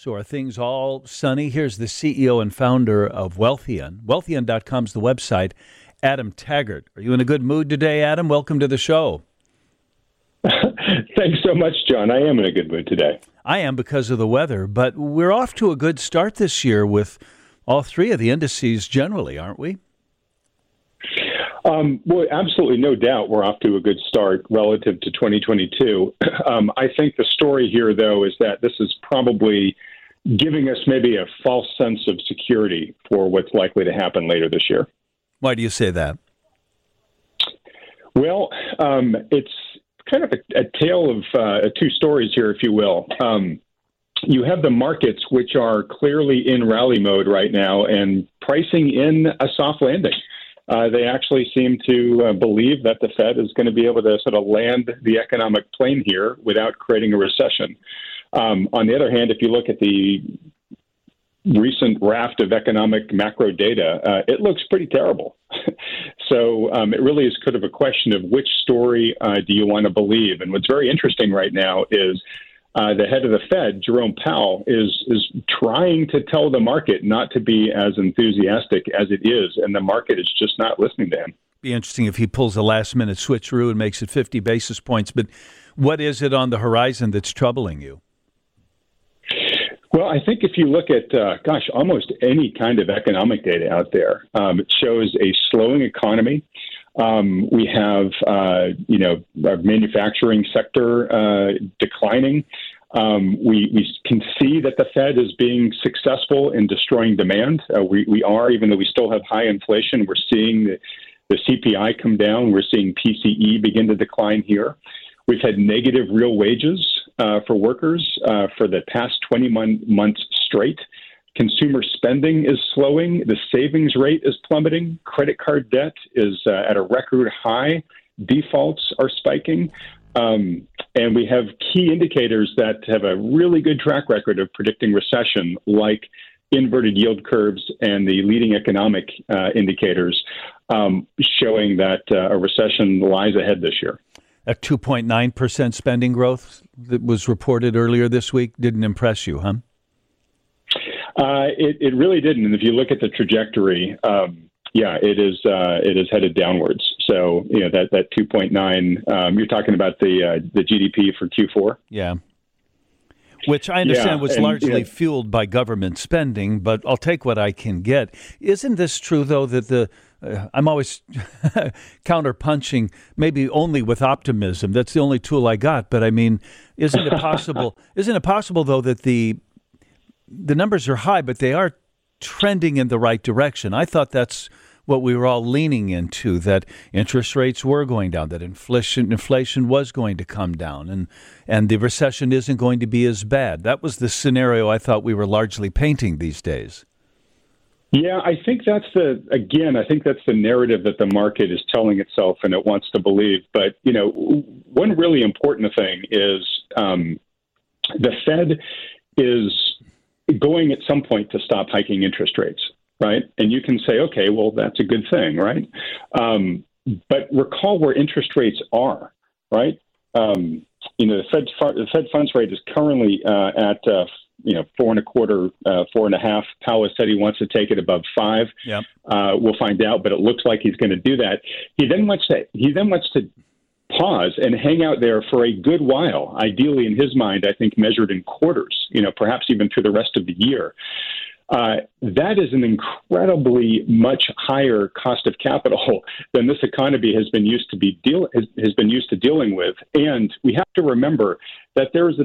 So are things all sunny? Here's the CEO and founder of Wealthion. Wealthion.com is the website. Adam Taggart. Are you in a good mood today, Adam? Welcome to the show. Thanks so much, John. I am in a good mood today. I am because of the weather, but we're off to a good start this year with all three of the indices generally, aren't we? Well, absolutely, no doubt we're off to a good start relative to 2022. I think the story here, though, is that this is probably giving us maybe a false sense of security for what's likely to happen later this year. Why do you say that? Well, it's kind of a tale of two stories here, if you will. You have the markets, which are clearly in rally mode right now and pricing in a soft landing. They actually seem to believe that the Fed is going to be able to sort of land the economic plane here without creating a recession. On the other hand, if you look at the recent raft of economic macro data, it looks pretty terrible. So it really is kind of a question of which story do you want to believe? And what's very interesting right now is the head of the Fed, Jerome Powell, is trying to tell the market not to be as enthusiastic as it is, and the market is just not listening to him. Be interesting if he pulls a last-minute switcheroo and makes it 50 basis points. But what is it on the horizon that's troubling you? Well, I think if you look at, almost any kind of economic data out there, it shows a slowing economy. We have, our manufacturing sector declining. We can see that the Fed is being successful in destroying demand. We are, even though we still have high inflation, we're seeing the CPI come down. We're seeing PCE begin to decline here. We've had negative real wages for workers for the past 20 months straight. Consumer spending is slowing. The savings rate is plummeting. Credit card debt is at a record high. Defaults are spiking. And we have key indicators that have a really good track record of predicting recession, like inverted yield curves and the leading economic indicators showing that a recession lies ahead this year. A 2.9% spending growth that was reported earlier this week didn't impress you, huh? It really didn't. And if you look at the trajectory, it is headed downwards. So, that 2.9, you're talking about the GDP for Q4? Yeah. Which I understand was largely fueled by government spending, but I'll take what I can get. Isn't this true, though, that I'm always counterpunching, maybe only with optimism. That's the only tool I got. But I mean, isn't it possible? Isn't it possible, though, that the numbers are high, but they are trending in the right direction? I thought that's what we were all leaning into, that interest rates were going down, that inflation was going to come down, and the recession isn't going to be as bad. That was the scenario I thought we were largely painting these days. Yeah, I think that's the narrative that the market is telling itself and it wants to believe. But, one really important thing is the Fed is going at some point to stop hiking interest rates, right? And you can say, okay, well, that's a good thing, right? But recall where interest rates are, right? The Fed funds rate is currently at 4.25, 4.5. Powell said he wants to take it above 5. Yep. We'll find out, but it looks like he's going to do that. He then wants to pause and hang out there for a good while. Ideally, in his mind, I think measured in quarters. Perhaps even through the rest of the year. That is an incredibly much higher cost of capital than this economy has been used to dealing with. And we have to remember that there is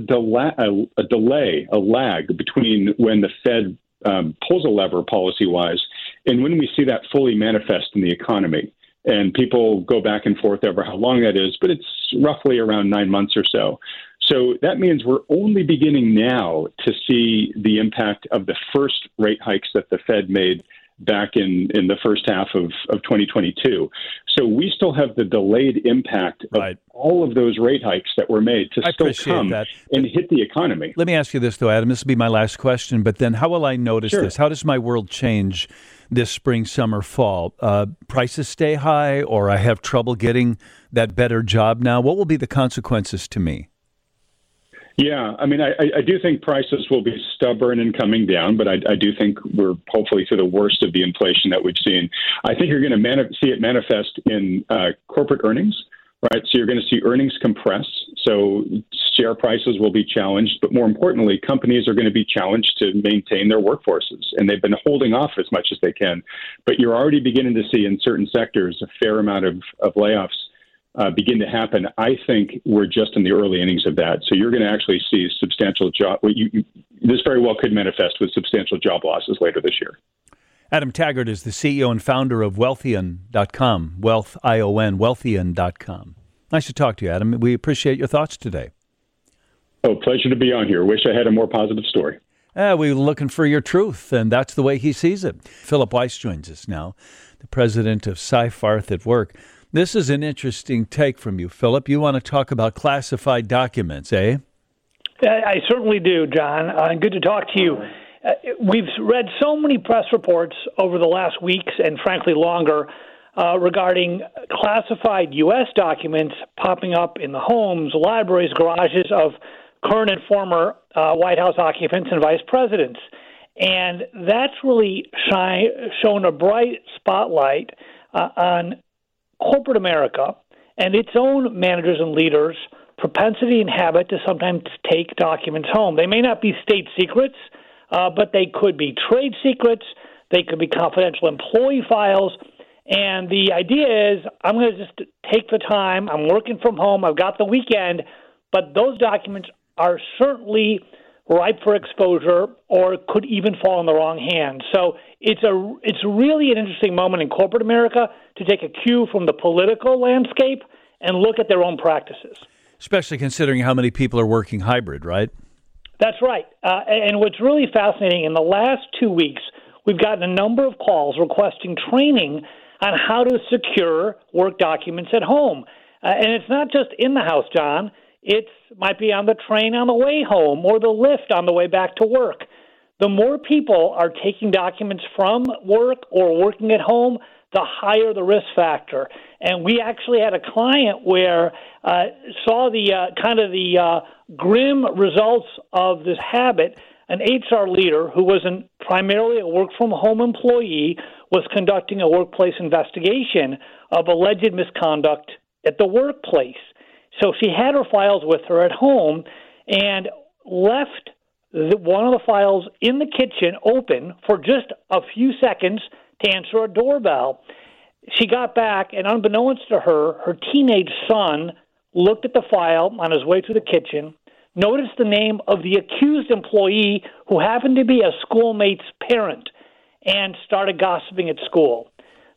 a lag between when the Fed pulls a lever policy-wise and when we see that fully manifest in the economy. And people go back and forth over how long that is, but it's roughly around 9 months or so. So that means we're only beginning now to see the impact of the first rate hikes that the Fed made back in the first half of 2022. So we still have the delayed impact of all of those rate hikes that were made to still come and hit the economy. Let me ask you this, though, Adam. This will be my last question, but then how will I notice Sure. this? How does my world change this spring, summer, fall? Prices stay high, or I have trouble getting that better job now? What will be the consequences to me? Yeah, I mean, I do think prices will be stubborn and coming down, but I do think we're hopefully through the worst of the inflation that we've seen. I think you're going to see it manifest in corporate earnings, right? So you're going to see earnings compress. So share prices will be challenged, but more importantly, companies are going to be challenged to maintain their workforces, and they've been holding off as much as they can. But you're already beginning to see in certain sectors a fair amount of layoffs begin to happen. I think we're just in the early innings of that. So you're going to actually see substantial this very well could manifest with substantial job losses later this year. Adam Taggart is the CEO and founder of Wealthion.com, Wealthion.com. Nice to talk to you, Adam. We appreciate your thoughts today. Oh, pleasure to be on here. Wish I had a more positive story. We're looking for your truth, and that's the way he sees it. Philip Weiss joins us now, the president of Seyfarth at Work. This is an interesting take from you, Philip. You want to talk about classified documents, eh? I certainly do, John. Good to talk to you. We've read so many press reports over the last weeks and, frankly, longer regarding classified U.S. documents popping up in the homes, libraries, garages of current and former White House occupants and vice presidents. And that's really shown a bright spotlight on corporate America and its own managers and leaders' propensity and habit to sometimes take documents home. They may not be state secrets, but they could be trade secrets. They could be confidential employee files. And the idea is, I'm going to just take the time. I'm working from home. I've got the weekend. But those documents are certainly ripe for exposure or could even fall in the wrong hands. So it's really an interesting moment in corporate America to take a cue from the political landscape and look at their own practices. Especially considering how many people are working hybrid, right? That's right. And what's really fascinating, in the last 2 weeks, we've gotten a number of calls requesting training on how to secure work documents at home. And it's not just in the house, John. It might be on the train on the way home or the lift on the way back to work. The more people are taking documents from work or working at home, the higher the risk factor. And we actually had a client where saw the grim results of this habit. An HR leader who was primarily a work-from-home employee was conducting a workplace investigation of alleged misconduct at the workplace. So she had her files with her at home and left one of the files in the kitchen open for just a few seconds to answer a doorbell. She got back, and unbeknownst to her, her teenage son looked at the file on his way to the kitchen, noticed the name of the accused employee who happened to be a schoolmate's parent, and started gossiping at school.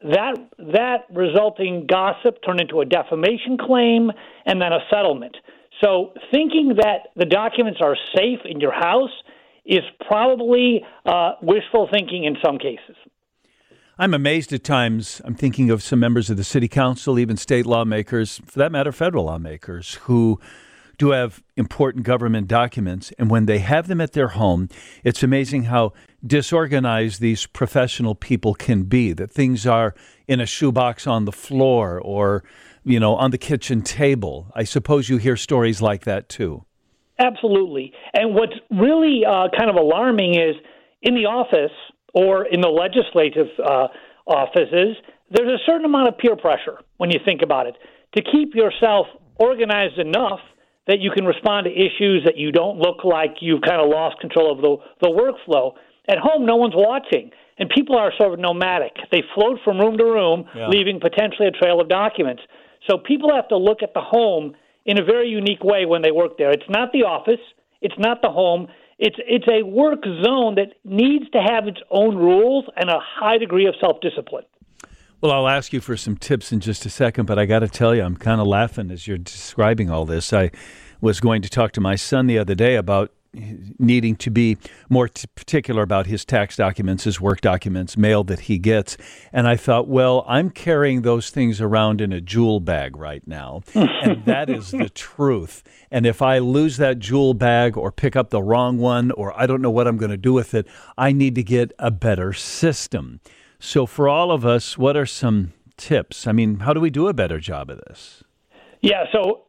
That resulting gossip turned into a defamation claim and then a settlement. So thinking that the documents are safe in your house is probably wishful thinking in some cases. I'm amazed at times. I'm thinking of some members of the city council, even state lawmakers, for that matter, federal lawmakers, who do have important government documents. And when they have them at their home, it's amazing how disorganized these professional people can be, that things are in a shoebox on the floor or, on the kitchen table. I suppose you hear stories like that, too. Absolutely. And what's really kind of alarming is in the office or in the legislative offices, there's a certain amount of peer pressure when you think about it to keep yourself organized enough that you can respond to issues that you don't look like you've kind of lost control of the workflow. At home, no one's watching, and people are sort of nomadic. They float from room to room, leaving potentially a trail of documents. So people have to look at the home in a very unique way when they work there. It's not the office. It's not the home. It's a work zone that needs to have its own rules and a high degree of self-discipline. Well, I'll ask you for some tips in just a second, but I got to tell you, I'm kind of laughing as you're describing all this. I was going to talk to my son the other day about needing to be more particular about his tax documents, his work documents, mail that he gets. And I thought, well, I'm carrying those things around in a jewel bag right now, and that is the truth. And if I lose that jewel bag or pick up the wrong one, or I don't know what I'm going to do with it, I need to get a better system. So for all of us, what are some tips? I mean, how do we do a better job of this? Yeah, so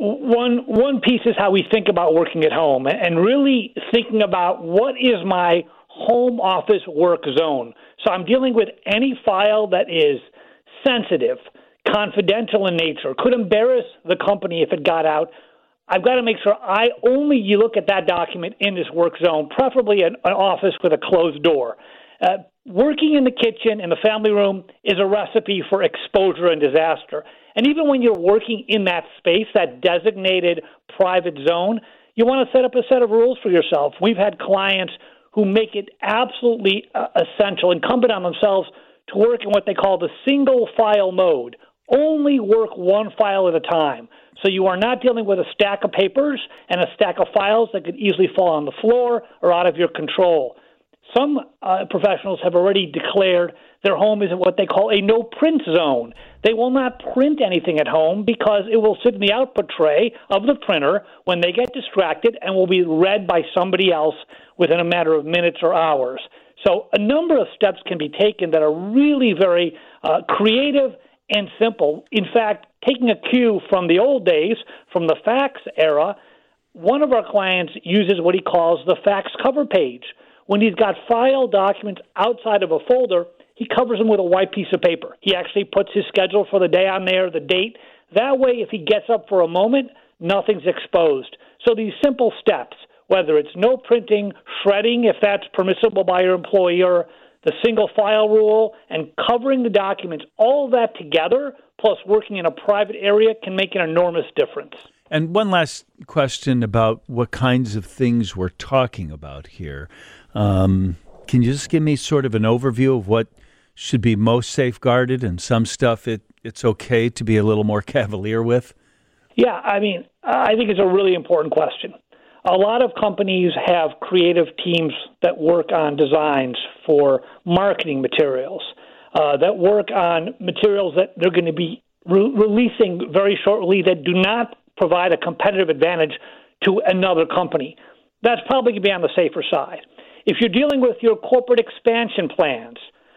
one piece is how we think about working at home and really thinking about what is my home office work zone. So I'm dealing with any file that is sensitive, confidential in nature, could embarrass the company if it got out. I've got to make sure I only look at that document in this work zone, preferably an office with a closed door. Working in the kitchen, in the family room, is a recipe for exposure and disaster. And even when you're working in that space, that designated private zone, you want to set up a set of rules for yourself. We've had clients who make it absolutely essential, incumbent on themselves, to work in what they call the single file mode. Only work one file at a time. So you are not dealing with a stack of papers and a stack of files that could easily fall on the floor or out of your control. Some professionals have already declared their home is what they call a no-print zone. They will not print anything at home because it will sit in the output tray of the printer when they get distracted and will be read by somebody else within a matter of minutes or hours. So a number of steps can be taken that are really very creative and simple. In fact, taking a cue from the old days, from the fax era, one of our clients uses what he calls the fax cover page. When he's got file documents outside of a folder, he covers them with a white piece of paper. He actually puts his schedule for the day on there, the date. That way, if he gets up for a moment, nothing's exposed. So these simple steps, whether it's no printing, shredding if that's permissible by your employer, the single file rule, and covering the documents, all of that together, plus working in a private area, can make an enormous difference. And one last question about what kinds of things we're talking about here. Can you just give me sort of an overview of what should be most safeguarded and some stuff it's okay to be a little more cavalier with? Yeah, I mean, I think it's a really important question. A lot of companies have creative teams that work on designs for marketing materials, that work on materials that they're going to be releasing very shortly that do not provide a competitive advantage to another company. That's probably going to be on the safer side. If you're dealing with your corporate expansion plans,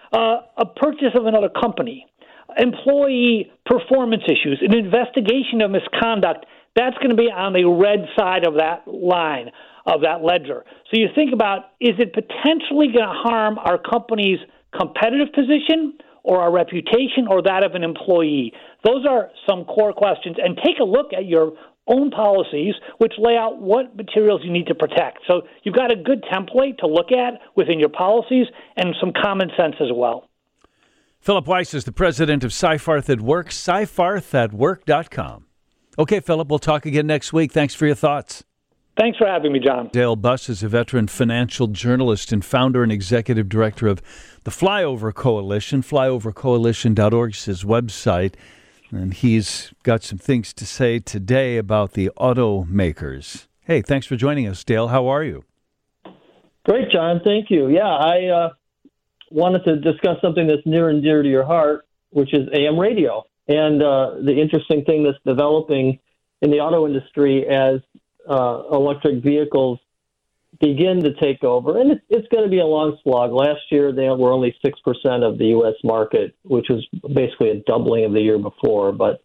a purchase of another company, employee performance issues, an investigation of misconduct, that's going to be on the red side of that line, of that ledger. So you think about, is it potentially going to harm our company's competitive position or our reputation or that of an employee? Those are some core questions. And take a look at your own policies, which lay out what materials you need to protect. So you've got a good template to look at within your policies and some common sense as well. Philip Weiss is the president of Seyfarth at Work, seyfarthatwork.com. Okay, Philip, we'll talk again next week. Thanks for your thoughts. Thanks for having me, John. Dale Buss is a veteran financial journalist and founder and executive director of the Flyover Coalition. Flyovercoalition.org is his website. And he's got some things to say today about the automakers. Hey, thanks for joining us, Dale. How are you? Great, John. Thank you. Yeah, I wanted to discuss something that's near and dear to your heart, which is AM radio. And the interesting thing that's developing in the auto industry as electric vehicles begin to take over. And it's going to be a long slog. Last year, they were only 6% of the U.S. market, which was basically a doubling of the year before. But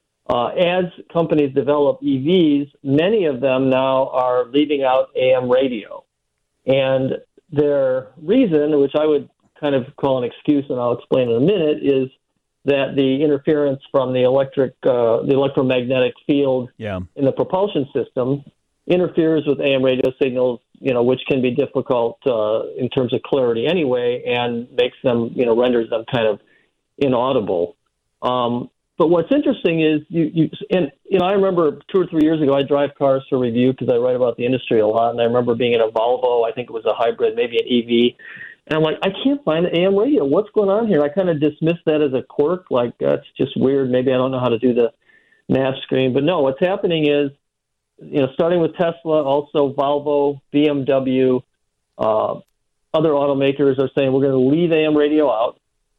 as companies develop EVs, many of them now are leaving out AM radio. And their reason, which I would kind of call an excuse, and I'll explain in a minute, is that the interference from the electromagnetic field in the propulsion system interferes with AM radio signals, which can be difficult in terms of clarity anyway, and makes them, renders them kind of inaudible. But what's interesting is, I remember 2 or 3 years ago, I drive cars for review because I write about the industry a lot, and I remember being in a Volvo, I think it was a hybrid, maybe an EV, and I'm like, I can't find the AM radio. What's going on here? I kind of dismissed that as a quirk, like that's just weird. Maybe I don't know how to do the nav screen. But no, what's happening is, starting with Tesla, also Volvo, BMW, other automakers are saying we're going to leave AM radio out.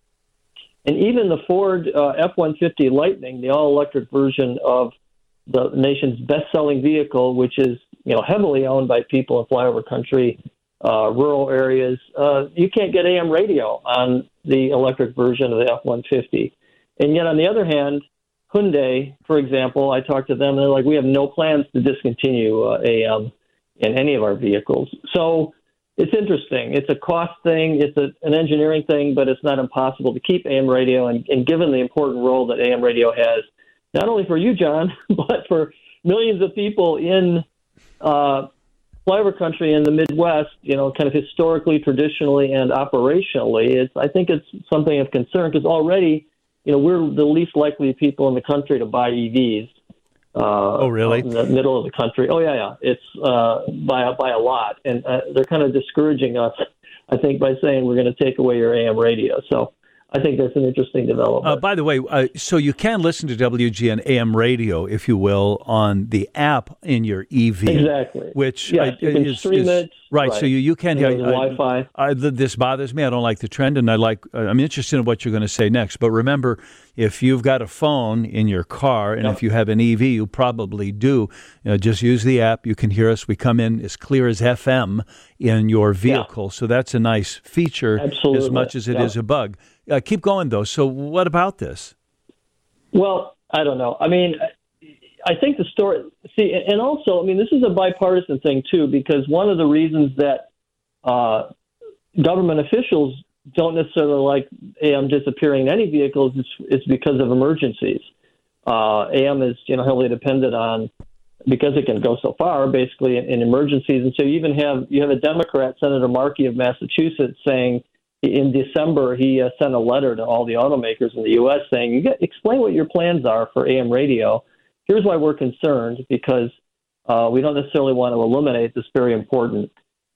And even the Ford F-150 Lightning, the all-electric version of the nation's best-selling vehicle, which is heavily owned by people in flyover country, rural areas, you can't get AM radio on the electric version of the F-150. And yet, on the other hand, Hyundai, for example, I talked to them, and they're like, we have no plans to discontinue AM in any of our vehicles. So it's interesting. It's a cost thing. It's an engineering thing, but it's not impossible to keep AM radio. And given the important role that AM radio has, not only for you, John, but for millions of people in flyover country in the Midwest, kind of historically, traditionally, and operationally, I think it's something of concern because already, we're the least likely people in the country to buy EVs. Oh, really? In the middle of the country. Oh, yeah. It's by a lot. And they're kind of discouraging us, I think, by saying we're going to take away your AM radio. So I think that's an interesting development. By the way, so you can listen to WGN AM radio, if you will, on the app in your EV. Exactly. Which you can stream it. Right. So you can. Wi-Fi. This bothers me. I don't like the trend, and I'm interested in what you're going to say next. But remember, if you've got a phone in your car, and if you have an EV, you probably do. Just use the app. You can hear us. We come in as clear as FM in your vehicle. So that's a nice feature, as much as it is a bug. Keep going, though. So what about this? Well, I don't know. I mean, I think the story – see, and also, I mean, this is a bipartisan thing, too, because one of the reasons that government officials don't necessarily like AM disappearing in any vehicles is because of emergencies. AM is, heavily dependent on – because it can go so far, basically, in emergencies. And so you have a Democrat, Senator Markey of Massachusetts, saying – in December, he sent a letter to all the automakers in the U.S. saying, explain what your plans are for AM radio. Here's why we're concerned, because we don't necessarily want to eliminate this very important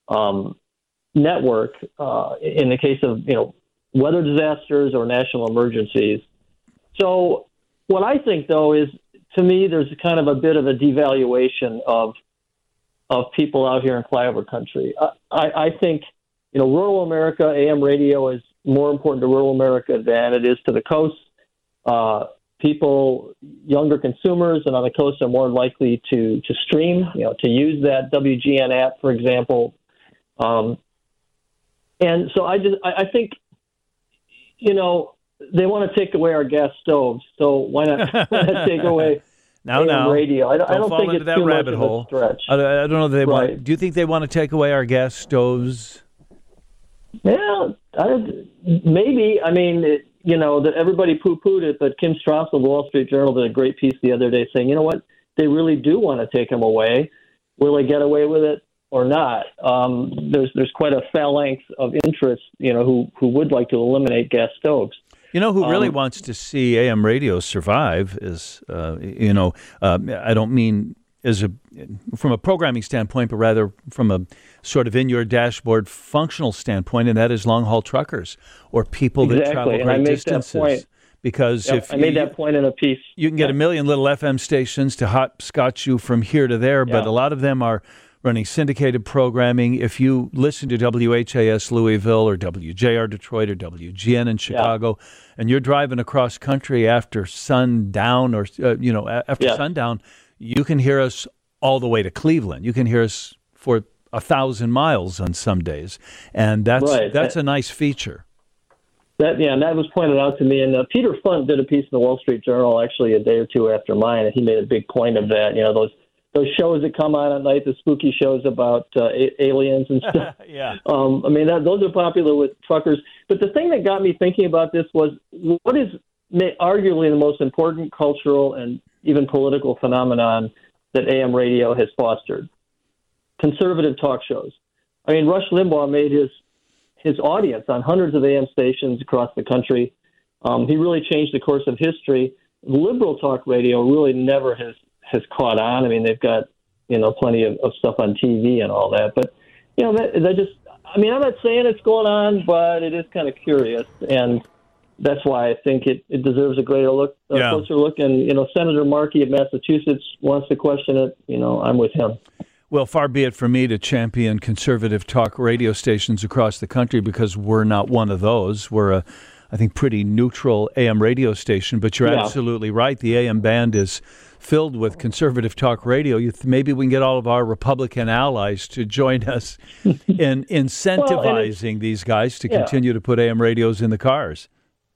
network in the case of weather disasters or national emergencies. So what I think, though, is, to me, there's kind of a bit of a devaluation of people out here in flyover country. I think rural America, AM radio is more important to rural America than it is to the coast. People, younger consumers, and on the coast are more likely to stream, to use that WGN app, for example. And so I think, they want to take away our gas stoves. So why not take away AM radio? I don't think it's too much of a stretch. I don't know that they want. Do you think they want to take away our gas stoves? Yeah, maybe. I mean, that everybody poo-pooed it, but Kim Strauss of the Wall Street Journal did a great piece the other day saying, you know what, they really do want to take them away. Will they get away with it or not? There's quite a phalanx of interest, who would like to eliminate gas stoves. Who really wants to see AM radio survive is, I don't mean from a programming standpoint, but rather from a sort of in your dashboard functional standpoint, and that is long-haul truckers or people that travel great distances. Because I made that point in a piece. You can get a million little FM stations to hopscotch you from here to there, but a lot of them are running syndicated programming. If you listen to WHAS Louisville or WJR Detroit or WGN in Chicago, and you're driving across country after sundown or sundown, you can hear us all the way to Cleveland. You can hear us for 1,000 miles on some days, and that's a nice feature. And that was pointed out to me. And Peter Funt did a piece in the Wall Street Journal actually a day or two after mine, and he made a big point of that. Those shows that come on at night, the spooky shows about aliens and stuff. Those are popular with truckers. But the thing that got me thinking about this was what is arguably the most important cultural and even political phenomenon that AM radio has fostered: conservative talk shows. I mean, Rush Limbaugh made his audience on hundreds of AM stations across the country. He really changed the course of history. Liberal talk radio really never has caught on. I mean, they've got, plenty of stuff on TV and all that. But, I'm not saying it's going on, but it is kind of curious. And that's why I think it deserves a closer look. And, Senator Markey of Massachusetts wants to question it. I'm with him. Well, far be it from me to champion conservative talk radio stations across the country, because we're not one of those. We're I think, pretty neutral AM radio station. But you're absolutely right. The AM band is filled with conservative talk radio. Maybe we can get all of our Republican allies to join us in incentivizing these guys to continue to put AM radios in the cars.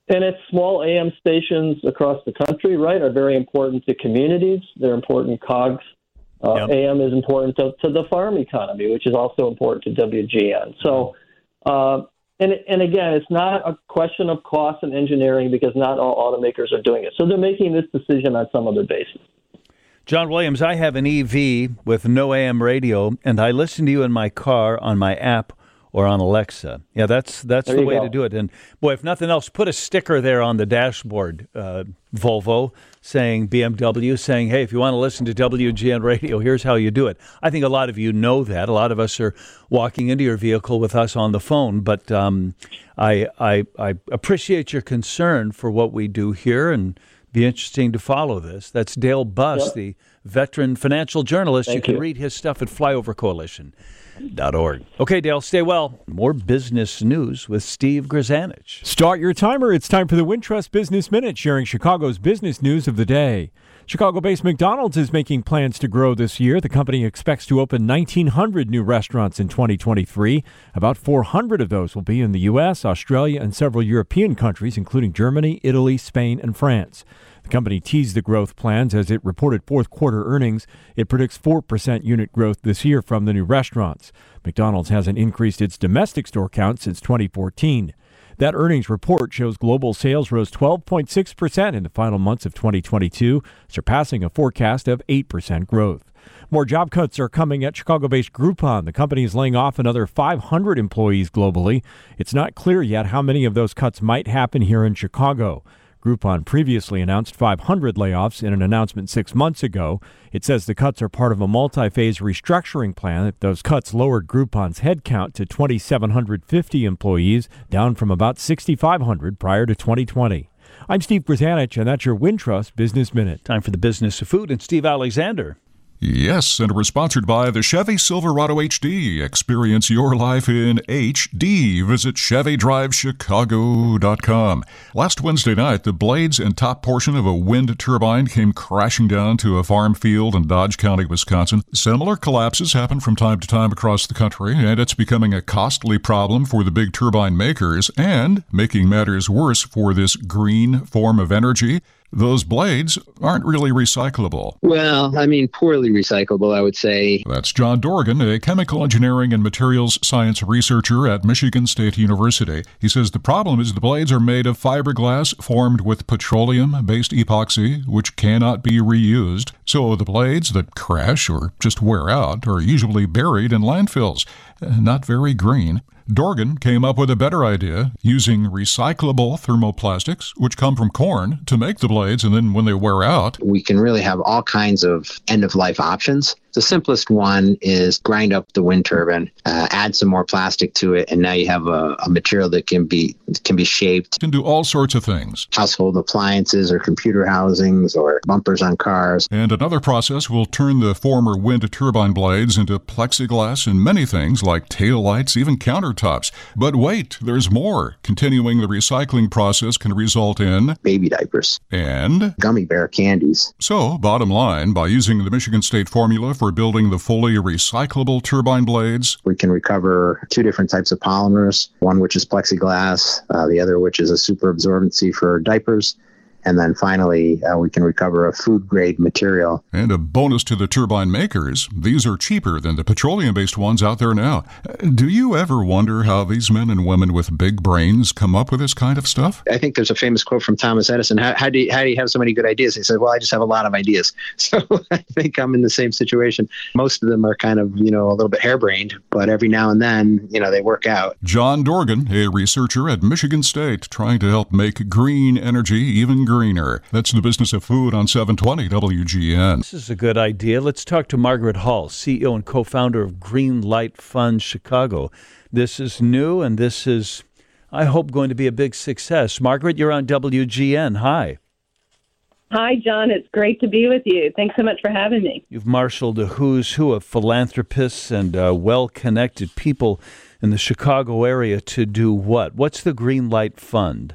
And it's small AM stations across the country, right, are very important to communities. They're important cogs. AM is important to the farm economy, which is also important to WGN. So, and again, it's not a question of cost and engineering because not all automakers are doing it. So they're making this decision on some other basis. John Williams, I have an EV with no AM radio, and I listen to you in my car on my app or on Alexa. Yeah, that's the way to do it. And boy, if nothing else, put a sticker there on the dashboard, Volvo, saying BMW, saying, hey, if you want to listen to WGN radio, here's how you do it. I think a lot of you know that. A lot of us are walking into your vehicle with us on the phone. But I appreciate your concern for what we do here, and be interesting to follow this. That's Dale Buss, the veteran financial journalist. You can read his stuff at flyovercoalition.org. Okay, Dale, stay well. More business news with Steve Grzanich. Start your timer. It's time for the Wintrust Business Minute, sharing Chicago's business news of the day. Chicago-based McDonald's is making plans to grow this year. The company expects to open 1,900 new restaurants in 2023. About 400 of those will be in the U.S., Australia, and several European countries, including Germany, Italy, Spain, and France. The company teased the growth plans as it reported fourth quarter earnings. It predicts 4% unit growth this year from the new restaurants. McDonald's hasn't increased its domestic store count since 2014. That earnings report shows global sales rose 12.6% in the final months of 2022, surpassing a forecast of 8% growth. More job cuts are coming at Chicago-based Groupon. The company is laying off another 500 employees globally. It's not clear yet how many of those cuts might happen here in Chicago. Groupon previously announced 500 layoffs in an announcement 6 months ago. It says the cuts are part of a multi-phase restructuring plan. Those cuts lowered Groupon's headcount to 2,750 employees, down from about 6,500 prior to 2020. I'm Steve Grzanich, and that's your Wintrust Business Minute. Time for the business of food and Steve Alexander. Yes, and we're sponsored by the Chevy Silverado HD. Experience your life in HD. Visit ChevyDriveChicago.com. Last Wednesday night, the blades and top portion of a wind turbine came crashing down to a farm field in Dodge County, Wisconsin. Similar collapses happen from time to time across the country, and it's becoming a costly problem for the big turbine makers, and making matters worse for this green form of energy. Those blades aren't really recyclable. Well, poorly recyclable, I would say. That's John Dorgan, a chemical engineering and materials science researcher at Michigan State University. He says the problem is the blades are made of fiberglass formed with petroleum-based epoxy, which cannot be reused. So the blades that crash or just wear out are usually buried in landfills. Not very green. Dorgan came up with a better idea, using recyclable thermoplastics, which come from corn, to make the blades, and then when they wear out, we can really have all kinds of end-of-life options. The simplest one is grind up the wind turbine, add some more plastic to it, and now you have a material that can be shaped. Can do all sorts of things. Household appliances or computer housings or bumpers on cars. And another process will turn the former wind turbine blades into plexiglass and many things like taillights, even countertops. But wait, there's more. Continuing the recycling process can result in baby diapers and gummy bear candies. So, bottom line, by using the Michigan State formula for building the fully recyclable turbine blades, we can recover two different types of polymers, one which is plexiglass, the other which is a super absorbency for diapers. And then finally, we can recover a food-grade material. And a bonus to the turbine makers, these are cheaper than the petroleum-based ones out there now. Do you ever wonder how these men and women with big brains come up with this kind of stuff? I think there's a famous quote from Thomas Edison. How do you have so many good ideas? He said, well, I just have a lot of ideas. So I think I'm in the same situation. Most of them are kind of, a little bit harebrained, but every now and then, they work out. John Dorgan, a researcher at Michigan State, trying to help make green energy even greener. That's the business of food on 720 WGN. This is a good idea. Let's talk to Margaret Hall, CEO and co-founder of Green Light Fund Chicago. This is new, and this is, I hope, going to be a big success. Margaret, you're on WGN. Hi. Hi, John. It's great to be with you. Thanks so much for having me. You've marshaled a who's who of philanthropists and well-connected people in the Chicago area to do what? What's the Green Light Fund?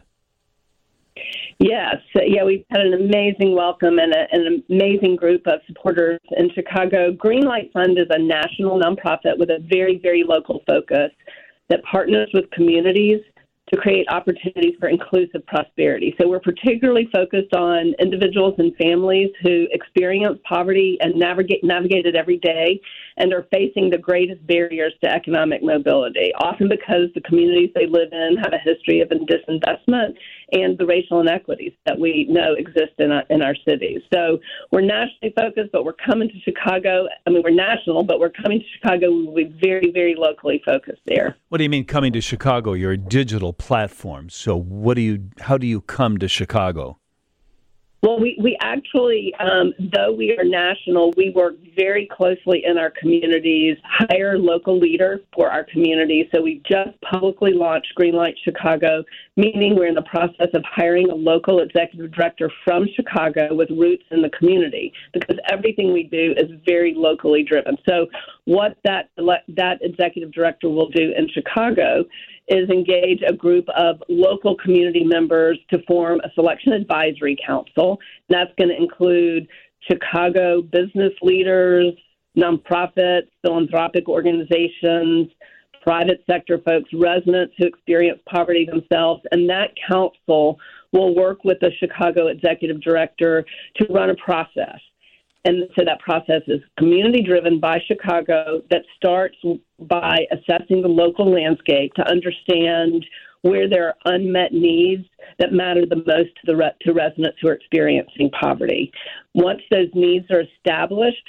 Yes. We've had an amazing welcome and an amazing group of supporters in Chicago. Green Light Fund is a national nonprofit with a very, very local focus that partners with communities to create opportunities for inclusive prosperity. So we're particularly focused on individuals and families who experience poverty and navigate it every day and are facing the greatest barriers to economic mobility, often because the communities they live in have a history of disinvestment and the racial inequities that we know exist in our cities. So we're nationally focused, but we're coming to Chicago. I mean, we're national, but we're coming to Chicago. We'll be very, very locally focused there. What do you mean coming to Chicago? You're a digital platform. So how do you come to Chicago? Well, we actually, though we are national, we work very closely in our communities, hire local leaders for our community. So we just publicly launched Greenlight Chicago, meaning we're in the process of hiring a local executive director from Chicago with roots in the community, because everything we do is very locally driven. So what that executive director will do in Chicago is engage a group of local community members to form a selection advisory council. And that's going to include Chicago business leaders, nonprofits, philanthropic organizations, private sector folks, residents who experience poverty themselves. And that council will work with the Chicago executive director to run a process. And so that process is community-driven by Chicago that starts by assessing the local landscape to understand where there are unmet needs that matter the most to residents who are experiencing poverty. Once those needs are established,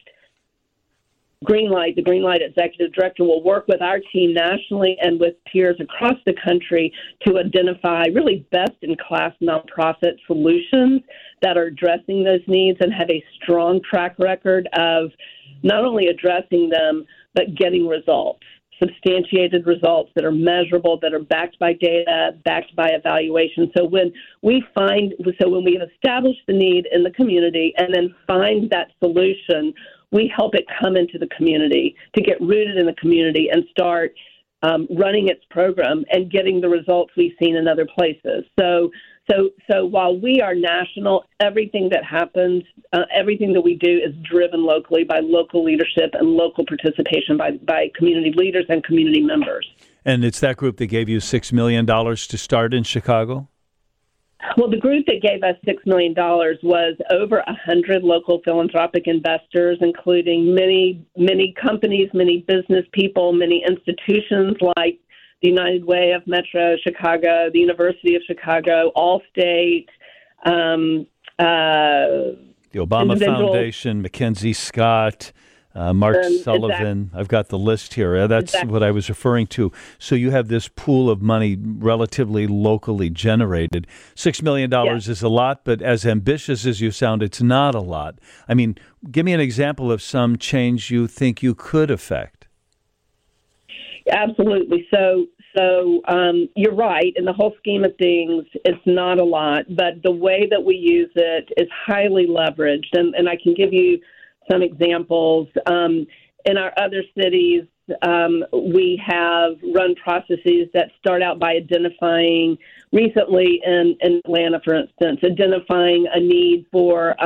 the Greenlight executive director will work with our team nationally and with peers across the country to identify really best-in-class nonprofit solutions that are addressing those needs and have a strong track record of not only addressing them, but getting results, substantiated results that are measurable, that are backed by data, backed by evaluation. So when we have established the need in the community and then find that solution, we help it come into the community, to get rooted in the community and start running its program and getting the results we've seen in other places. So while we are national, everything that happens, everything that we do is driven locally by local leadership and local participation by community leaders and community members. And it's that group that gave you $6 million to start in Chicago? Well, the group that gave us $6 million was over 100 local philanthropic investors, including many companies, many business people, many institutions like the United Way of Metro Chicago, the University of Chicago, Allstate, the Obama Foundation, Mackenzie Scott, Mark Sullivan. Exactly. I've got the list here. That's what I was referring to. So you have this pool of money relatively locally generated. $6 million is a lot, but as ambitious as you sound, it's not a lot. I mean, give me an example of some change you think you could affect. Absolutely. So you're right. In the whole scheme of things, it's not a lot, but the way that we use it is highly leveraged. And I can give you some examples. In our other cities, we have run processes that start out by identifying, recently in Atlanta, for instance, identifying a need for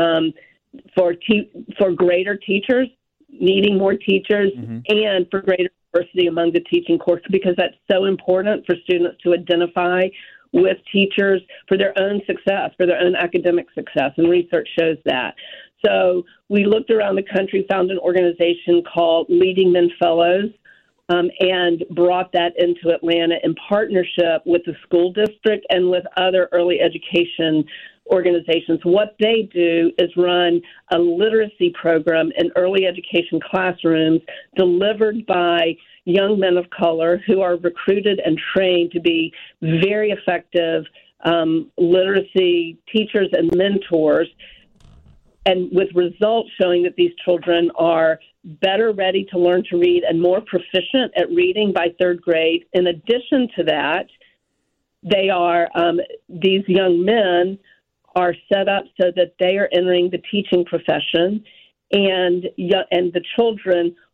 greater teachers, needing more teachers, and for greater diversity among the teaching course, because that's so important for students to identify with teachers for their own success, for their own academic success, and research shows that. So we looked around the country, found an organization called Leading Men Fellows, and brought that into Atlanta in partnership with the school district and with other early education organizations. What they do is run a literacy program in early education classrooms delivered by young men of color who are recruited and trained to be very effective literacy teachers and mentors, and with results showing that these children are better ready to learn to read and more proficient at reading by third grade. In addition to that, they are these young men are set up so that they are entering the teaching profession, and the children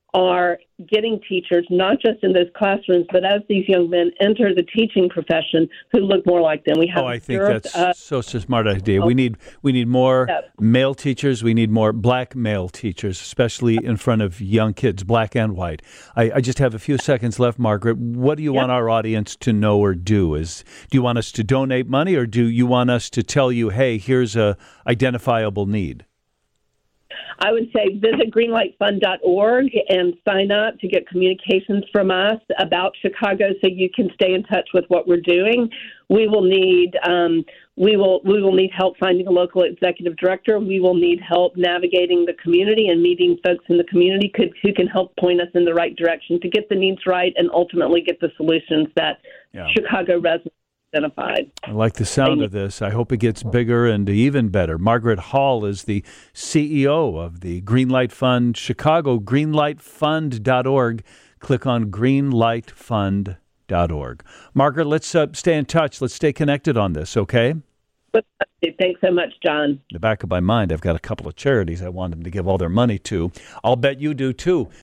are getting teachers, not just in those classrooms, but as these young men enter the teaching profession, who look more like them. We have I think that's such a smart idea. We need more male teachers. We need more black male teachers, especially in front of young kids, black and white. I just have a few seconds left, Margaret. What do you want our audience to know or do? Do you want us to donate money, or do you want us to tell you, hey, here's a identifiable need? I would say visit greenlightfund.org and sign up to get communications from us about Chicago, so you can stay in touch with what we're doing. We will need we will need help finding a local executive director. We will need help navigating the community and meeting folks in the community who can help point us in the right direction to get the needs right and ultimately get the solutions that Chicago residents identified. I like the sound of this. I hope it gets bigger and even better. Margaret Hall is the CEO of the Greenlight Fund Chicago, greenlightfund.org. Click on greenlightfund.org. Margaret, let's stay in touch. Let's stay connected on this, okay? Thanks so much, John. In the back of my mind, I've got a couple of charities I want them to give all their money to. I'll bet you do, too.